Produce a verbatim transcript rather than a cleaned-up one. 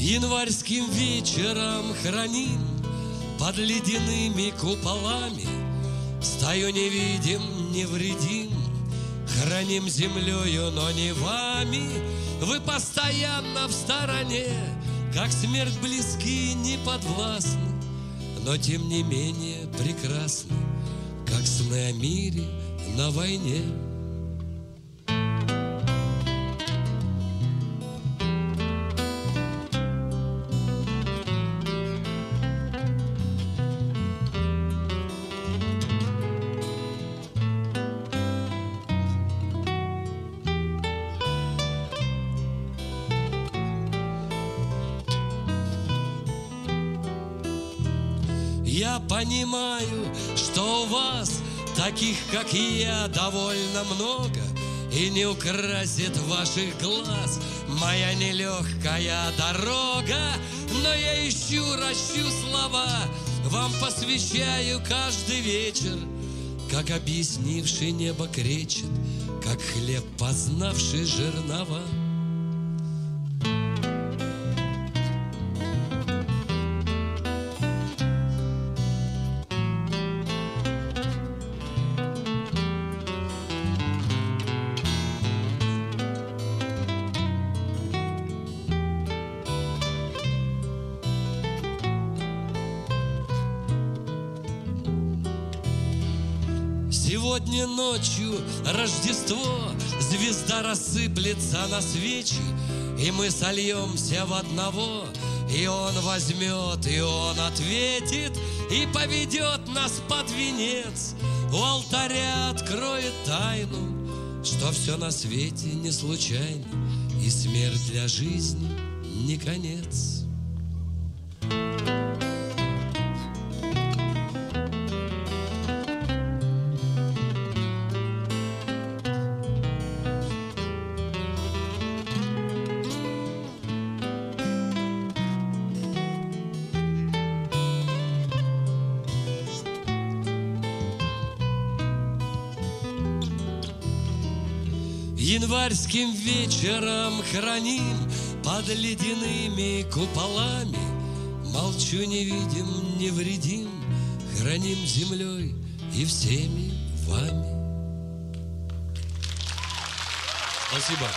Январским вечером храним под ледяными куполами стаю невидим, невредим, храним землею, но не вами. Вы постоянно в стороне, как смерть близки, не подвластны, но тем не менее прекрасны, как сны о мире на войне. Я понимаю, что у вас таких, как и я, довольно много, и не украсит ваших глаз моя нелегкая дорога. Но я ищу, ращу слова, вам посвящаю каждый вечер, как объяснивший небо кречет, как хлеб, познавший жернова. Сегодня ночью Рождество, звезда рассыплется на свечи, и мы сольемся в одного, и он возьмет, и он ответит, и поведет нас под венец. У алтаря откроет тайну, что все на свете не случайно, и смерть для жизни не конец. Январским вечером храним под ледяными куполами, молчу, невидим, невредим, храним землей и всеми вами. Спасибо.